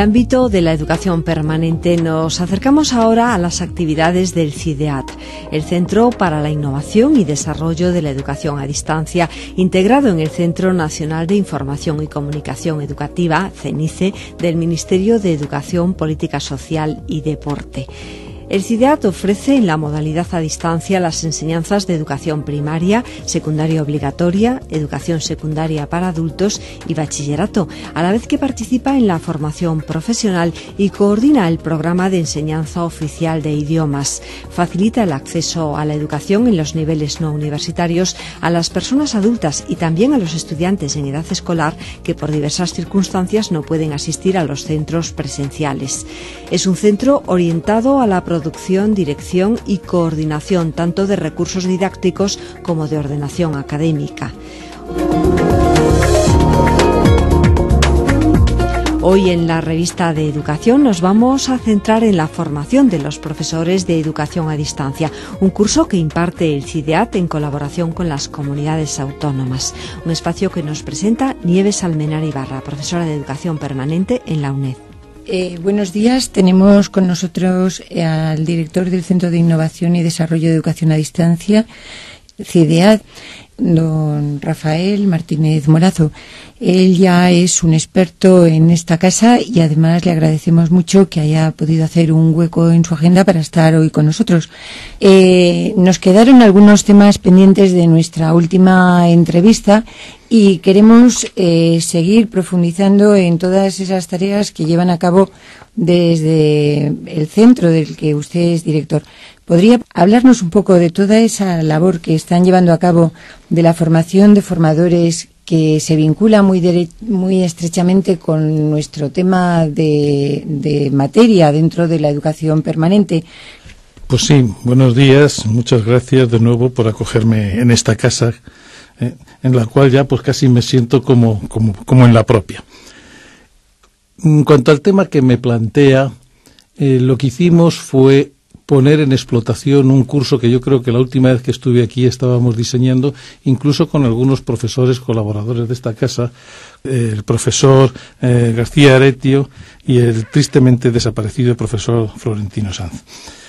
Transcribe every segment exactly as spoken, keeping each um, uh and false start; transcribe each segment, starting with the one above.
ámbito de la educación permanente nos acercamos ahora a las actividades del CIDEAT, el Centro para la Innovación y Desarrollo de la Educación a Distancia, integrado en el Centro Nacional de Información y Comunicación Educativa, CENICE, del Ministerio de Educación, Política Social y Deporte. El CIDEAT ofrece en la modalidad a distancia las enseñanzas de educación primaria, secundaria obligatoria, educación secundaria para adultos y bachillerato, a la vez que participa en la formación profesional y coordina el programa de enseñanza oficial de idiomas. Facilita el acceso a la educación en los niveles no universitarios a las personas adultas y también a los estudiantes en edad escolar que por diversas circunstancias no pueden asistir a los centros presenciales. Es un centro orientado a la producción, dirección y coordinación tanto de recursos didácticos como de ordenación académica. Hoy en la revista de Educación nos vamos a centrar en la formación de los profesores de educación a distancia, un curso que imparte el CIDEAT en colaboración con las comunidades autónomas. Un espacio que nos presenta Nieves Almenar Ibarra, profesora de educación permanente en la UNED. Eh, buenos días, tenemos con nosotros al director del Centro de Innovación y Desarrollo de Educación a Distancia, CIDEAT, don Rafael Martínez Morazo. Él ya es un experto en esta casa y además le agradecemos mucho que haya podido hacer un hueco en su agenda para estar hoy con nosotros. Eh, nos quedaron algunos temas pendientes de nuestra última entrevista y queremos eh, seguir profundizando en todas esas tareas que llevan a cabo desde el centro del que usted es director. ¿Podría hablarnos un poco de toda esa labor que están llevando a cabo de la formación de formadores que se vincula muy, dere- muy estrechamente con nuestro tema de, de materia dentro de la educación permanente? Pues sí, buenos días. Muchas gracias de nuevo por acogerme en esta casa, eh, en la cual ya pues casi me siento como, como, como en la propia. En cuanto al tema que me plantea, eh, lo que hicimos fue poner en explotación un curso que yo creo que la última vez que estuve aquí estábamos diseñando, incluso con algunos profesores colaboradores de esta casa, eh, el profesor eh, García Aretio y el tristemente desaparecido profesor Florentino Sanz.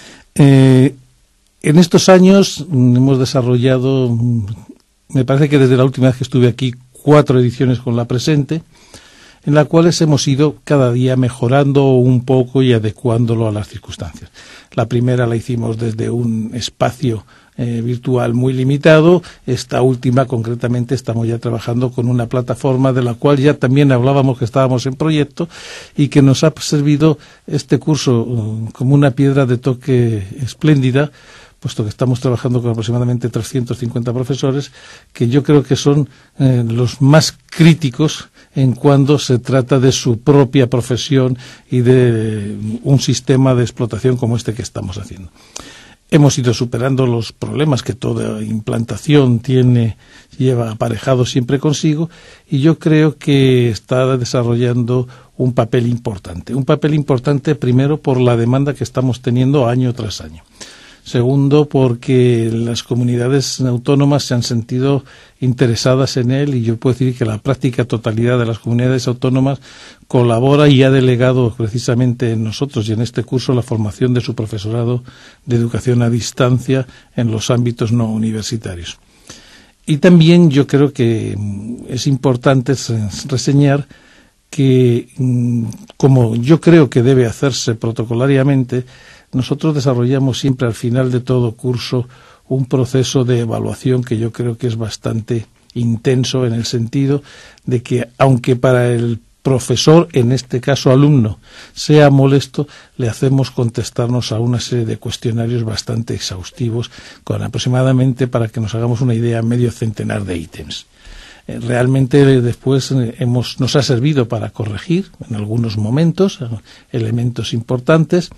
Eh, en estos años hemos desarrollado, me parece que desde la última vez que estuve aquí, cuatro ediciones con la presente, en las cuales hemos ido cada día mejorando un poco y adecuándolo a las circunstancias. La primera la hicimos desde un espacio eh, virtual muy limitado. Esta última, concretamente, estamos ya trabajando con una plataforma de la cual ya también hablábamos que estábamos en proyecto y que nos ha servido este curso uh, como una piedra de toque espléndida, puesto que estamos trabajando con aproximadamente trescientos cincuenta profesores, que yo creo que son eh, los más críticos en cuando se trata de su propia profesión y de un sistema de explotación como este que estamos haciendo. Hemos ido superando los problemas que toda implantación tiene, lleva aparejado siempre consigo, y yo creo que está desarrollando un papel importante. Un papel importante primero por la demanda que estamos teniendo año tras año. Segundo, porque las comunidades autónomas se han sentido interesadas en él y yo puedo decir que la práctica totalidad de las comunidades autónomas colabora y ha delegado precisamente en nosotros y en este curso la formación de su profesorado de educación a distancia en los ámbitos no universitarios. Y también yo creo que es importante reseñar que, como yo creo que debe hacerse protocolariamente, nosotros desarrollamos siempre al final de todo curso un proceso de evaluación que yo creo que es bastante intenso en el sentido de que, aunque para el profesor, en este caso alumno, sea molesto, le hacemos contestarnos a una serie de cuestionarios bastante exhaustivos, con aproximadamente, para que nos hagamos una idea, medio centenar de ítems. Realmente después hemos, nos ha servido para corregir en algunos momentos elementos importantes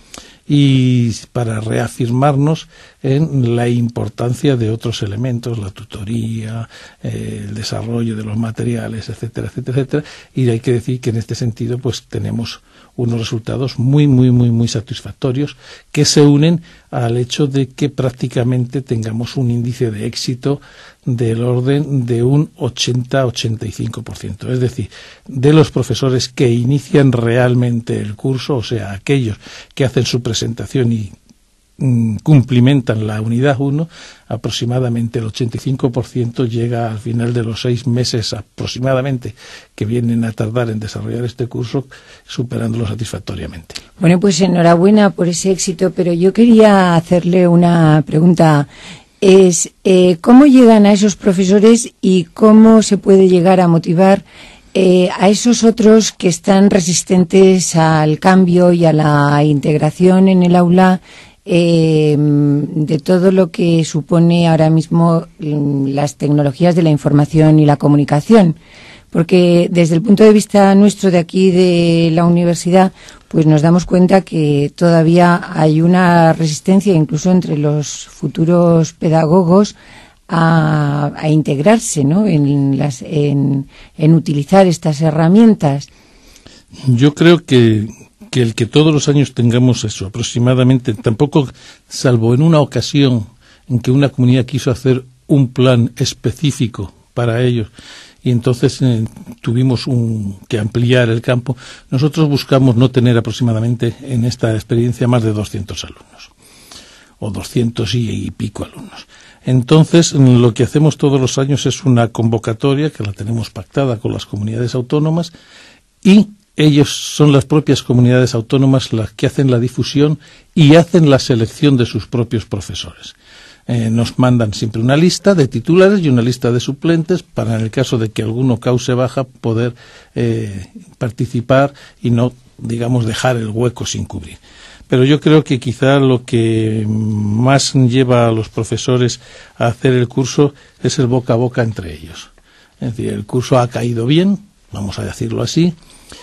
y para reafirmarnos en la importancia de otros elementos, la tutoría, eh, el desarrollo de los materiales, etcétera, etcétera, etcétera. Y hay que decir que en este sentido pues tenemos unos resultados muy, muy, muy, muy satisfactorios que se unen al hecho de que prácticamente tengamos un índice de éxito del orden de un ochenta a ochenta y cinco por ciento. Es decir, de los profesores que inician realmente el curso, o sea, aquellos que hacen su presentación y mm, cumplimentan la unidad uno, aproximadamente el ochenta y cinco por ciento llega al final de los seis meses aproximadamente que vienen a tardar en desarrollar este curso, superándolo satisfactoriamente. Bueno, pues enhorabuena por ese éxito, pero yo quería hacerle una pregunta. Es eh, ¿cómo llegan a esos profesores y cómo se puede llegar a motivar eh, a esos otros que están resistentes al cambio y a la integración en el aula eh, de todo lo que supone ahora mismo las tecnologías de la información y la comunicación? Porque desde el punto de vista nuestro de aquí de la universidad, pues nos damos cuenta que todavía hay una resistencia incluso entre los futuros pedagogos a, a integrarse, ¿no?, en, las, en, en utilizar estas herramientas. Yo creo que, que el que todos los años tengamos eso, aproximadamente, tampoco, salvo en una ocasión en que una comunidad quiso hacer un plan específico para ellos, y entonces eh, tuvimos un, que ampliar el campo. Nosotros buscamos no tener aproximadamente en esta experiencia más de doscientos alumnos, o doscientos y, y pico alumnos. Entonces, lo que hacemos todos los años es una convocatoria que la tenemos pactada con las comunidades autónomas, y ellos son las propias comunidades autónomas las que hacen la difusión y hacen la selección de sus propios profesores. Eh, nos mandan siempre una lista de titulares y una lista de suplentes para, en el caso de que alguno cause baja, poder eh, participar y no, digamos, dejar el hueco sin cubrir. Pero yo creo que quizá lo que más lleva a los profesores a hacer el curso es el boca a boca entre ellos. Es decir, el curso ha caído bien, vamos a decirlo así.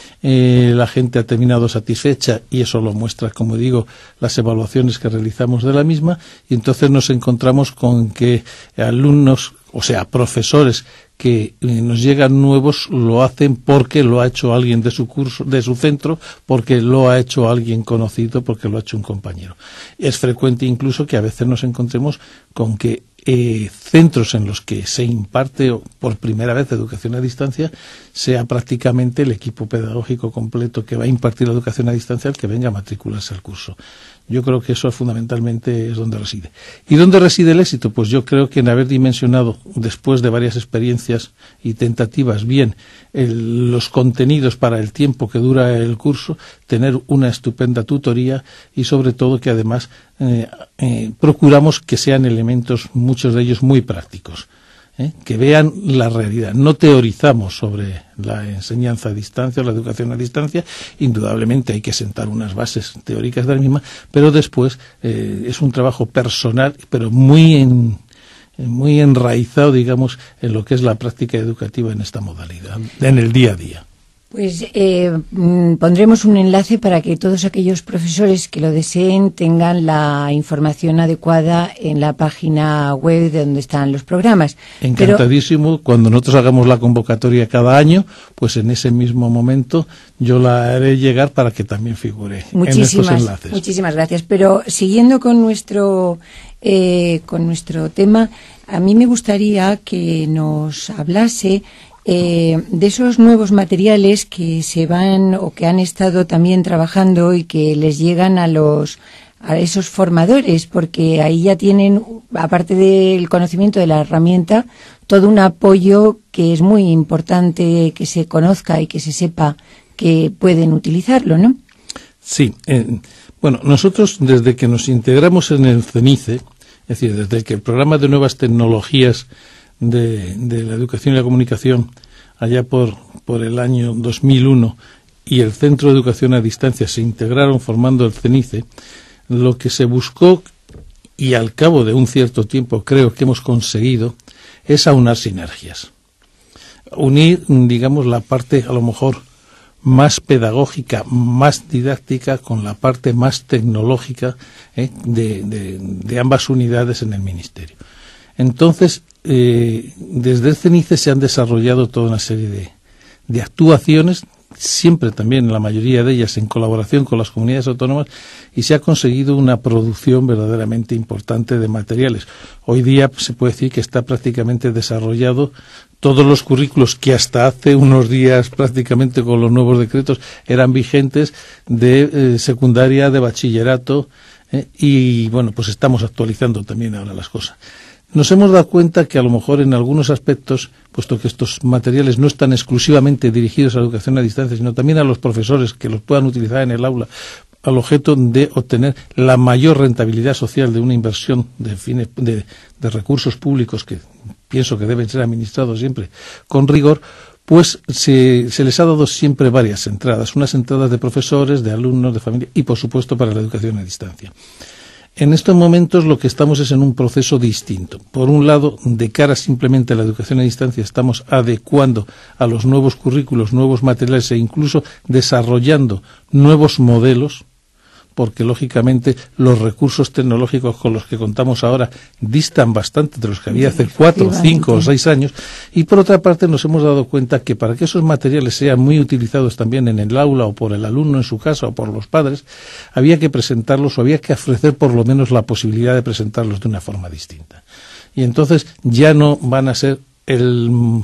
Eh, la gente ha terminado satisfecha y eso lo muestra, como digo, las evaluaciones que realizamos de la misma, y entonces nos encontramos con que alumnos, o sea, profesores que eh, nos llegan nuevos, lo hacen porque lo ha hecho alguien de su curso, de su centro, porque lo ha hecho alguien conocido, porque lo ha hecho un compañero. Es frecuente incluso que a veces nos encontremos con que Eh, centros en los que se imparte por primera vez educación a distancia sea prácticamente el equipo pedagógico completo que va a impartir la educación a distancia el que venga a matricularse al curso. Yo creo que eso fundamentalmente es donde reside. ¿Y dónde reside el éxito? Pues yo creo que en haber dimensionado, después de varias experiencias y tentativas, bien el, los contenidos para el tiempo que dura el curso, tener una estupenda tutoría y sobre todo que además eh, eh, procuramos que sean elementos, muchos de ellos muy prácticos. ¿Eh? Que vean la realidad. No teorizamos sobre la enseñanza a distancia o la educación a distancia. Indudablemente hay que sentar unas bases teóricas de la misma, pero después eh, es un trabajo personal, pero muy en, muy enraizado, digamos, en lo que es la práctica educativa en esta modalidad, en el día a día. Pues eh, pondremos un enlace para que todos aquellos profesores que lo deseen tengan la información adecuada en la página web de donde están los programas. Encantadísimo. Pero cuando nosotros hagamos la convocatoria cada año, pues en ese mismo momento yo la haré llegar para que también figure en estos enlaces. Muchísimas gracias. Pero siguiendo con nuestro eh, con nuestro tema, a mí me gustaría que nos hablase Eh, de esos nuevos materiales que se van o que han estado también trabajando y que les llegan a los a esos formadores, porque ahí ya tienen, aparte del conocimiento de la herramienta, todo un apoyo que es muy importante que se conozca y que se sepa que pueden utilizarlo, ¿no? Sí. Eh, bueno, nosotros desde que nos integramos en el CENICE, es decir, desde que el programa de nuevas tecnologías De, de la educación y la comunicación allá por, por el año dos mil uno y el Centro de Educación a Distancia se integraron formando el CENICE, lo que se buscó, y al cabo de un cierto tiempo creo que hemos conseguido, es aunar sinergias. Unir, digamos, la parte a lo mejor más pedagógica, más didáctica, con la parte más tecnológica eh, de, de, de ambas unidades en el Ministerio. Entonces, eh, desde el CENICE se han desarrollado toda una serie de, de actuaciones, siempre también, la mayoría de ellas, en colaboración con las comunidades autónomas, y se ha conseguido una producción verdaderamente importante de materiales. Hoy día se puede decir que está prácticamente desarrollado todos los currículos que hasta hace unos días, prácticamente con los nuevos decretos, eran vigentes, de eh, secundaria, de bachillerato, eh, y bueno, pues estamos actualizando también ahora las cosas. Nos hemos dado cuenta que a lo mejor en algunos aspectos, puesto que estos materiales no están exclusivamente dirigidos a la educación a distancia, sino también a los profesores que los puedan utilizar en el aula, al objeto de obtener la mayor rentabilidad social de una inversión de, fines, de, de recursos públicos que pienso que deben ser administrados siempre con rigor, pues se, se les ha dado siempre varias entradas, unas entradas de profesores, de alumnos, de familia y, por supuesto, para la educación a distancia. En estos momentos lo que estamos es en un proceso distinto. Por un lado, de cara simplemente a la educación a distancia, estamos adecuando a los nuevos currículos, nuevos materiales e incluso desarrollando nuevos modelos, porque lógicamente los recursos tecnológicos con los que contamos ahora distan bastante de los que había hace cuatro, cinco o seis años, y por otra parte nos hemos dado cuenta que para que esos materiales sean muy utilizados también en el aula o por el alumno en su casa o por los padres, había que presentarlos o había que ofrecer por lo menos la posibilidad de presentarlos de una forma distinta. Y entonces ya no van a ser el...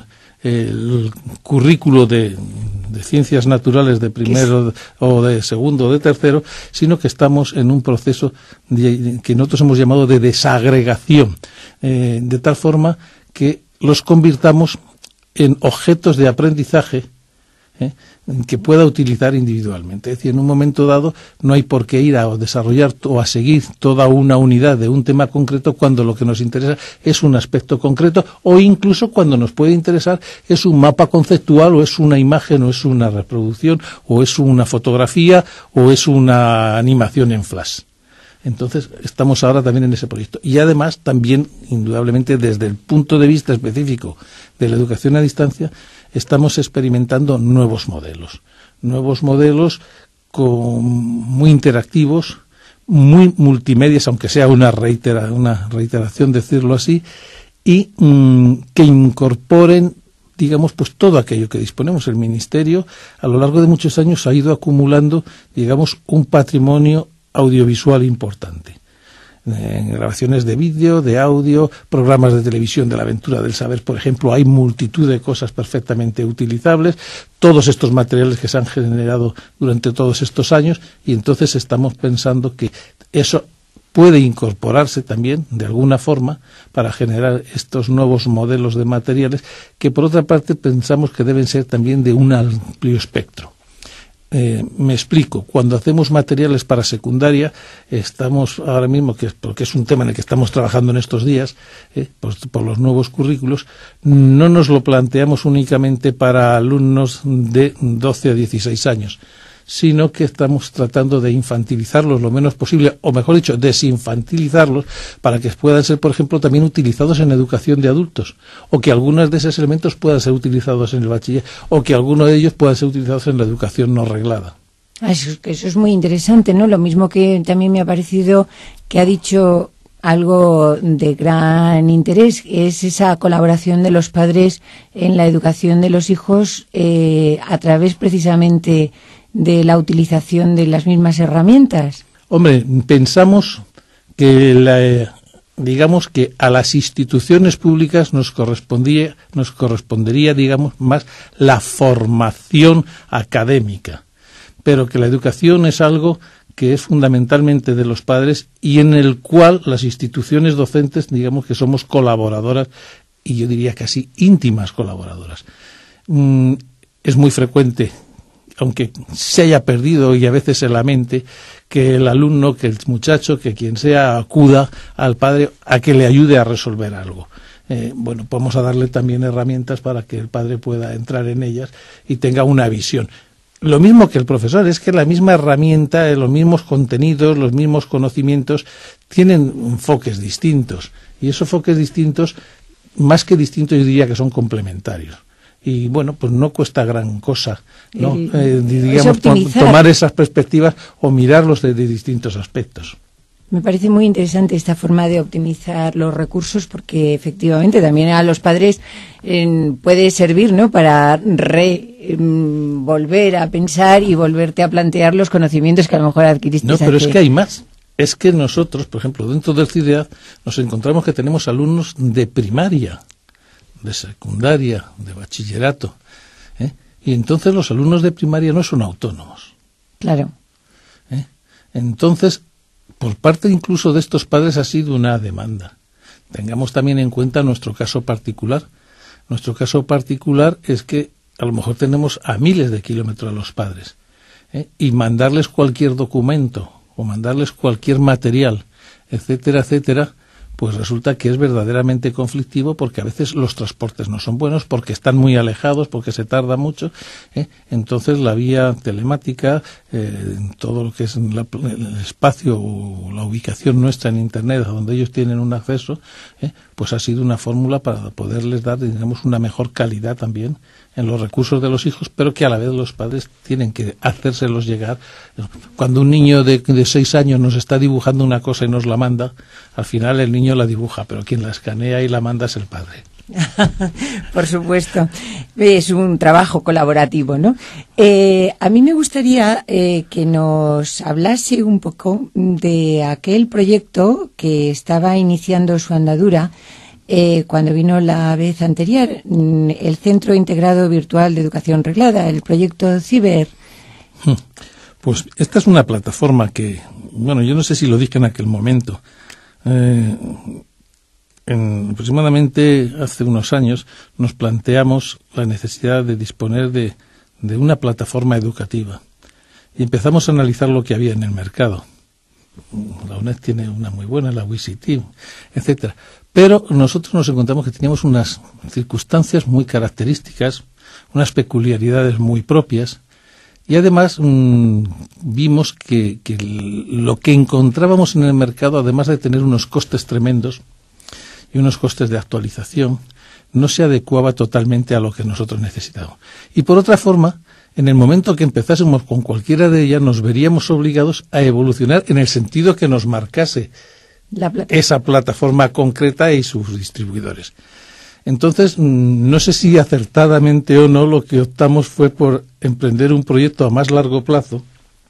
el currículo de, de ciencias naturales de primero o de segundo o de tercero, sino que estamos en un proceso de, que nosotros hemos llamado de desagregación, eh, de tal forma que los convirtamos en objetos de aprendizaje ¿eh? que pueda utilizar individualmente. Es decir, en un momento dado no hay por qué ir a desarrollar o a seguir toda una unidad de un tema concreto cuando lo que nos interesa es un aspecto concreto, o incluso cuando nos puede interesar es un mapa conceptual, o es una imagen, o es una reproducción, o es una fotografía, o es una animación en flash. Entonces, estamos ahora también en ese proyecto. Y además, también, indudablemente, desde el punto de vista específico de la educación a distancia, estamos experimentando nuevos modelos. Nuevos modelos con, muy interactivos, muy multimedias, aunque sea una, reitera, una reiteración decirlo así, y mmm, que incorporen, digamos, pues todo aquello que disponemos. El Ministerio, a lo largo de muchos años, ha ido acumulando, digamos, un patrimonio audiovisual importante. En grabaciones de vídeo, de audio, programas de televisión de la aventura del saber, por ejemplo, hay multitud de cosas perfectamente utilizables, todos estos materiales que se han generado durante todos estos años, y entonces estamos pensando que eso puede incorporarse también, de alguna forma, para generar estos nuevos modelos de materiales que, por otra parte, pensamos que deben ser también de un amplio espectro. Eh, me explico, cuando hacemos materiales para secundaria, estamos ahora mismo, que porque es un tema en el que estamos trabajando en estos días, eh, por, por los nuevos currículos, no nos lo planteamos únicamente para alumnos de doce a dieciséis años, sino que estamos tratando de infantilizarlos lo menos posible, o mejor dicho, desinfantilizarlos, para que puedan ser, por ejemplo, también utilizados en educación de adultos, o que algunos de esos elementos puedan ser utilizados en el bachiller, o que algunos de ellos puedan ser utilizados en la educación no reglada. Eso, eso es muy interesante, ¿no? Lo mismo que también me ha parecido que ha dicho algo de gran interés, es esa colaboración de los padres en la educación de los hijos eh, a través precisamente de la utilización de las mismas herramientas. Hombre, pensamos que la, digamos que a las instituciones públicas nos correspondía, nos correspondería, digamos, más la formación académica, pero que la educación es algo que es fundamentalmente de los padres y en el cual las instituciones docentes, digamos que somos colaboradoras, y yo diría casi íntimas colaboradoras. Mm, es muy frecuente, aunque se haya perdido y a veces en la mente, que el alumno, que el muchacho, que quien sea, acuda al padre a que le ayude a resolver algo. Eh, bueno, vamos a darle también herramientas para que el padre pueda entrar en ellas y tenga una visión. Lo mismo que el profesor, es que la misma herramienta, los mismos contenidos, los mismos conocimientos, tienen enfoques distintos. Y esos enfoques distintos, más que distintos, yo diría que son complementarios. y bueno, pues no cuesta gran cosa, ¿no? El, eh, digamos, to tomar esas perspectivas o mirarlos desde distintos aspectos. Me parece muy interesante esta forma de optimizar los recursos, porque efectivamente también a los padres eh, puede servir, ¿no?, para re, eh, volver a pensar y volverte a plantear los conocimientos que a lo mejor adquiriste. No, pero hace... es que hay más. Es que nosotros, por ejemplo, dentro del CIDEAD nos encontramos que tenemos alumnos de primaria, de secundaria, de bachillerato, ¿eh? Y entonces los alumnos de primaria no son autónomos. Claro. ¿Eh? Entonces, por parte incluso de estos padres ha sido una demanda. Tengamos también en cuenta nuestro caso particular. Nuestro caso particular es que a lo mejor tenemos a miles de kilómetros a los padres, ¿eh? Y mandarles cualquier documento o mandarles cualquier material, etcétera, etcétera, pues resulta que es verdaderamente conflictivo, porque a veces los transportes no son buenos, porque están muy alejados, porque se tarda mucho, ¿eh? Entonces la vía telemática, eh, todo lo que es la, el espacio o la ubicación nuestra en Internet, a donde ellos tienen un acceso, ¿eh?, pues ha sido una fórmula para poderles dar, digamos, una mejor calidad también en los recursos de los hijos, pero que a la vez los padres tienen que hacérselos llegar. Cuando un niño de, de seis años nos está dibujando una cosa y nos la manda, al final el niño la dibuja, pero quien la escanea y la manda es el padre. Por supuesto, es un trabajo colaborativo, ¿no? Eh, a mí me gustaría eh, que nos hablase un poco de aquel proyecto que estaba iniciando su andadura eh, cuando vino la vez anterior, el Centro Integrado Virtual de Educación Reglada, el proyecto Ciber. Pues esta es una plataforma que, bueno, yo no sé si lo dije en aquel momento. Eh, En, aproximadamente hace unos años nos planteamos la necesidad de disponer de, de una plataforma educativa y empezamos a analizar lo que había en el mercado. La UNED tiene una muy buena, la W I C T, etcétera. Pero nosotros nos encontramos que teníamos unas circunstancias muy características, unas peculiaridades muy propias, y además mmm, vimos que, que lo que encontrábamos en el mercado, además de tener unos costes tremendos y unos costes de actualización, no se adecuaba totalmente a lo que nosotros necesitábamos. Y por otra forma, en el momento que empezásemos con cualquiera de ellas, nos veríamos obligados a evolucionar en el sentido que nos marcase La plata. esa plataforma concreta y sus distribuidores. Entonces, no sé si acertadamente o no, lo que optamos fue por emprender un proyecto a más largo plazo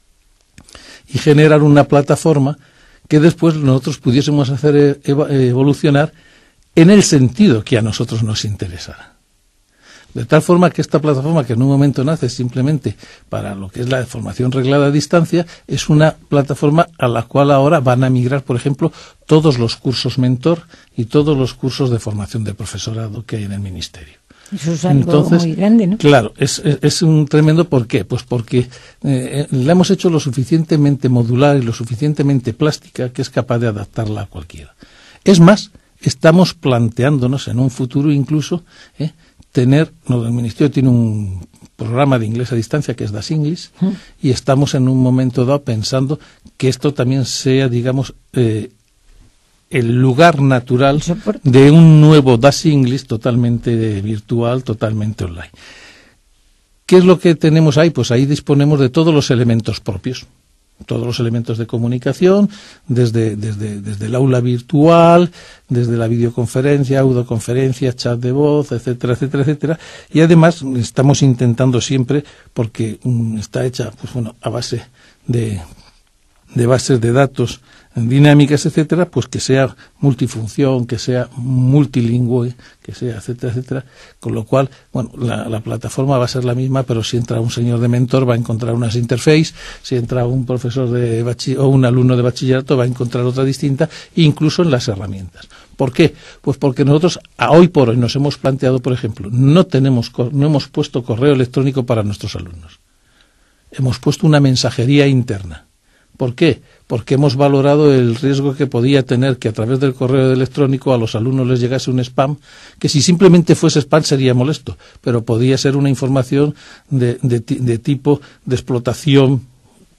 y generar una plataforma que después nosotros pudiésemos hacer evolucionar en el sentido que a nosotros nos interesara. De tal forma que esta plataforma, que en un momento nace simplemente para lo que es la formación reglada a distancia, es una plataforma a la cual ahora van a migrar, por ejemplo, todos los cursos mentor y todos los cursos de formación de profesorado que hay en el Ministerio. Eso es algo Entonces, muy grande, ¿no? Claro, es, es, es un tremendo. ¿Por qué? Pues porque eh, la hemos hecho lo suficientemente modular y lo suficientemente plástica que es capaz de adaptarla a cualquiera. Es más, estamos planteándonos en un futuro incluso eh, tener, no, el Ministerio tiene un programa de inglés a distancia que es Das English, ¿Mm? Y estamos en un momento dado pensando que esto también sea, digamos, eh, el lugar natural de un nuevo Das English totalmente virtual, totalmente online. ¿Qué es lo que tenemos ahí? Pues ahí disponemos de todos los elementos propios, todos los elementos de comunicación, desde, desde, desde el aula virtual, desde la videoconferencia, audioconferencia, chat de voz, etcétera, etcétera, etcétera. Y además estamos intentando siempre, porque um, está hecha, pues bueno, a base de, de bases de datos dinámicas, etcétera, pues que sea multifunción, que sea multilingüe, que sea, etcétera, etcétera, con lo cual, bueno, la, la plataforma va a ser la misma, pero si entra un señor de mentor va a encontrar unas interface, si entra un profesor de bachi- o un alumno de bachillerato va a encontrar otra distinta, incluso en las herramientas. ¿Por qué? Pues porque nosotros a hoy por hoy nos hemos planteado, por ejemplo, no tenemos, no hemos puesto correo electrónico para nuestros alumnos. Hemos puesto una mensajería interna. ¿Por qué? Porque hemos valorado el riesgo que podía tener que a través del correo electrónico a los alumnos les llegase un spam, que si simplemente fuese spam sería molesto, pero podía ser una información de, de, de tipo de explotación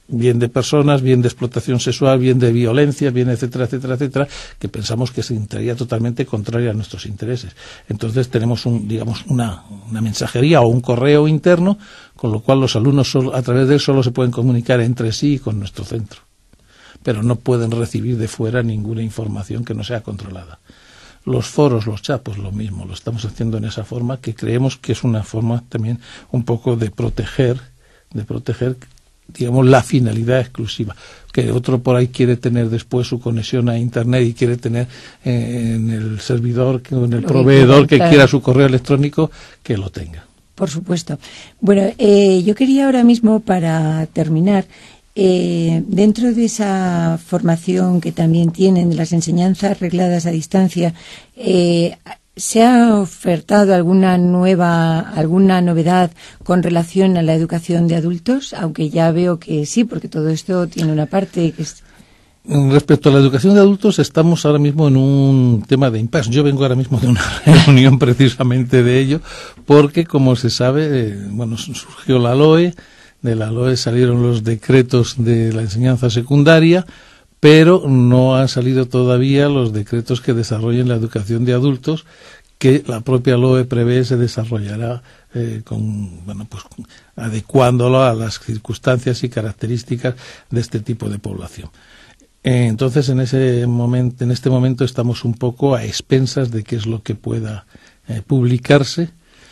bien de personas, bien de explotación sexual, bien de violencia, bien etcétera, etcétera, etcétera, que pensamos que se entraría totalmente contraria a nuestros intereses. Entonces tenemos un, digamos, una, una mensajería o un correo interno, con lo cual los alumnos solo, a través de él solo se pueden comunicar entre sí y con nuestro centro, pero no pueden recibir de fuera ninguna información que no sea controlada. Los foros, los chats, pues lo mismo, lo estamos haciendo en esa forma, que creemos que es una forma también un poco de proteger, de proteger, digamos, la finalidad exclusiva. Que otro por ahí quiere tener después su conexión a Internet y quiere tener eh, en el servidor, que, en el lo proveedor que, que quiera su correo electrónico, que lo tenga. Por supuesto. Bueno, eh, yo quería ahora mismo, para terminar, Eh, dentro de esa formación que también tienen de las enseñanzas regladas a distancia, eh, ¿se ha ofertado alguna nueva, alguna novedad con relación a la educación de adultos? Aunque ya veo que sí, porque todo esto tiene una parte que es... Respecto a la educación de adultos, estamos ahora mismo en un tema de impasse. Yo vengo ahora mismo de una reunión precisamente de ello, porque, como se sabe, eh, bueno, surgió la L O E. De la L O E salieron los decretos de la enseñanza secundaria, pero no han salido todavía los decretos que desarrollen la educación de adultos, que la propia L O E prevé se desarrollará eh, con, bueno, pues adecuándolo a las circunstancias y características de este tipo de población. Eh, entonces, en ese momento, en este momento estamos un poco a expensas de qué es lo que pueda eh, publicarse,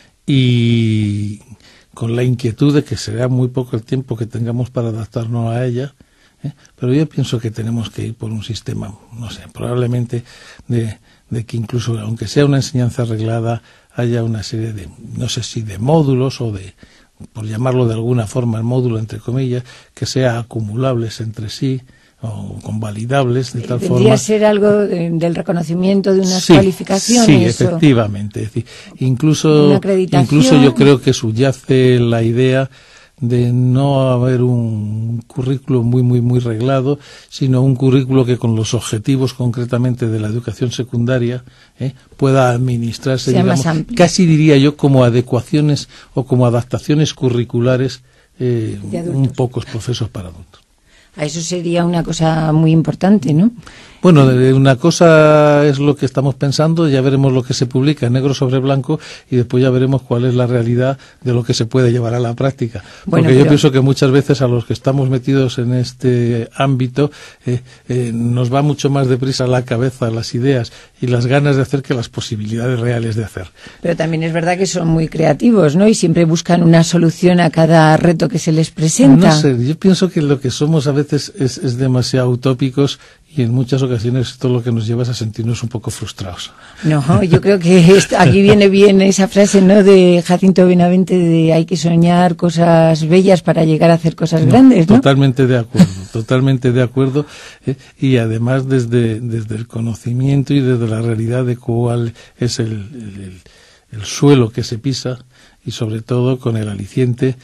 y con la inquietud de que será muy poco el tiempo que tengamos para adaptarnos a ella, ¿eh? Pero yo pienso que tenemos que ir por un sistema, no sé, probablemente de, de que incluso, aunque sea una enseñanza arreglada, haya una serie de, no sé si de módulos o de, por llamarlo de alguna forma, el módulo entre comillas, que sea acumulables entre sí, o convalidables de tal Tendría forma. ¿Tendría ser algo de, del reconocimiento de unas sí, cualificaciones? Sí, efectivamente. Es decir, incluso, incluso yo creo que subyace la idea de no haber un currículo muy, muy, muy reglado, sino un currículo que con los objetivos concretamente de la educación secundaria eh, pueda administrarse, sea, digamos, casi diría yo, como adecuaciones o como adaptaciones curriculares eh, un pocos procesos para adultos. A eso sería una cosa muy importante, ¿no? Bueno, una cosa es lo que estamos pensando, ya veremos lo que se publica negro sobre blanco y después ya veremos cuál es la realidad de lo que se puede llevar a la práctica. Porque bueno, yo pero... pienso que muchas veces a los que estamos metidos en este ámbito eh, eh, nos va mucho más deprisa la cabeza, las ideas y las ganas de hacer que las posibilidades reales de hacer. Pero también es verdad que son muy creativos, ¿no? Y siempre buscan una solución a cada reto que se les presenta. No sé, yo pienso que lo que somos a veces es, es demasiado utópicos. Y en muchas ocasiones esto es lo que nos lleva a sentirnos un poco frustrados. No, yo creo que aquí viene bien esa frase, ¿no?, de Jacinto Benavente, de hay que soñar cosas bellas para llegar a hacer cosas no, grandes, ¿no? Totalmente de acuerdo, totalmente de acuerdo. Eh, y además desde, desde el conocimiento y desde la realidad de cuál es el, el, el suelo que se pisa, y sobre todo con el aliciente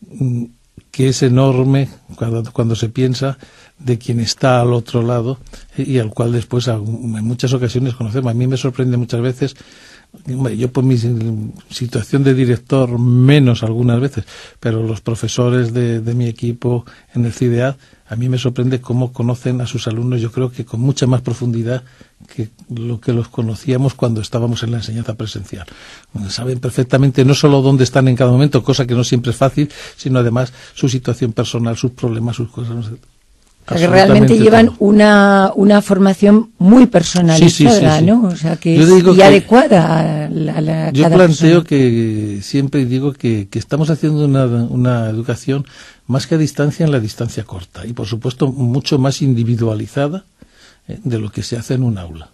que es enorme cuando, cuando se piensa de quien está al otro lado y al cual después en muchas ocasiones conocemos. A mí me sorprende muchas veces, yo por mi situación de director menos algunas veces, pero los profesores de, de mi equipo en el CIDEAD, a mí me sorprende cómo conocen a sus alumnos, yo creo que con mucha más profundidad que lo que los conocíamos cuando estábamos en la enseñanza presencial. Saben perfectamente no solo dónde están en cada momento, cosa que no siempre es fácil, sino además su situación personal, sus problemas, sus cosas, no sé. O sea, que realmente llevan una, una formación muy personalizada, sí, sí, sí, sí. ¿no? O sea, que es y que adecuada a la, a la yo cada planteo persona. Que siempre digo que, que estamos haciendo una, una educación más que a distancia, en la distancia corta y, por supuesto, mucho más individualizada eh, de lo que se hace en un aula.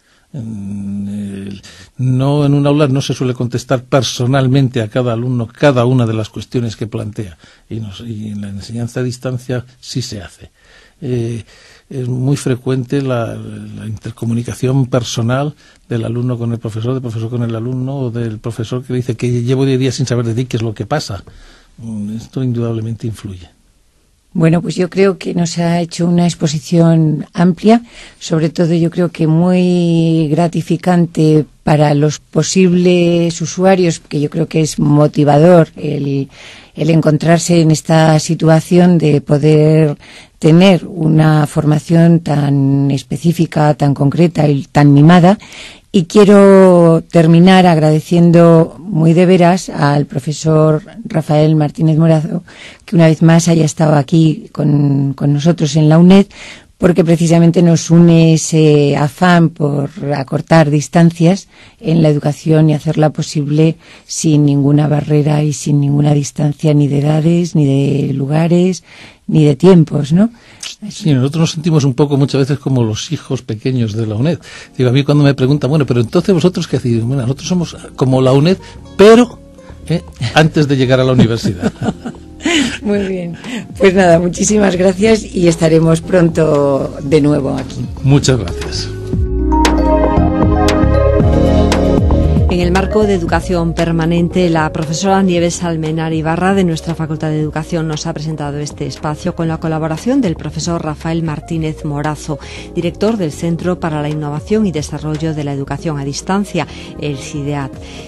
En el, no en un aula no se suele contestar personalmente a cada alumno cada una de las cuestiones que plantea y, nos, y en la enseñanza a distancia sí se hace. Eh, es muy frecuente la, la intercomunicación personal del alumno con el profesor, del profesor con el alumno o del profesor que dice que llevo diez días sin saber de ti qué es lo que pasa. Esto indudablemente influye. Bueno, pues yo creo que nos ha hecho una exposición amplia, sobre todo yo creo que muy gratificante para los posibles usuarios, que yo creo que es motivador el, el encontrarse en esta situación de poder tener una formación tan específica, tan concreta y tan mimada. Y quiero terminar agradeciendo muy de veras al profesor Rafael Martínez Morazo, que una vez más haya estado aquí con, con nosotros en la UNED, porque precisamente nos une ese afán por acortar distancias en la educación y hacerla posible sin ninguna barrera y sin ninguna distancia ni de edades, ni de lugares, ni de tiempos, ¿no? Sí, nosotros nos sentimos un poco muchas veces como los hijos pequeños de la UNED. Digo, a mí cuando me preguntan, bueno, pero entonces vosotros qué hacéis, bueno, nosotros somos como la UNED, pero ¿eh? antes de llegar a la universidad. Muy bien. Pues nada, muchísimas gracias y estaremos pronto de nuevo aquí. Muchas gracias. En el marco de educación permanente, la profesora Nieves Almenar Ibarra de nuestra Facultad de Educación nos ha presentado este espacio con la colaboración del profesor Rafael Martínez Morazo, director del Centro para la Innovación y Desarrollo de la Educación a Distancia, el CIDEAD.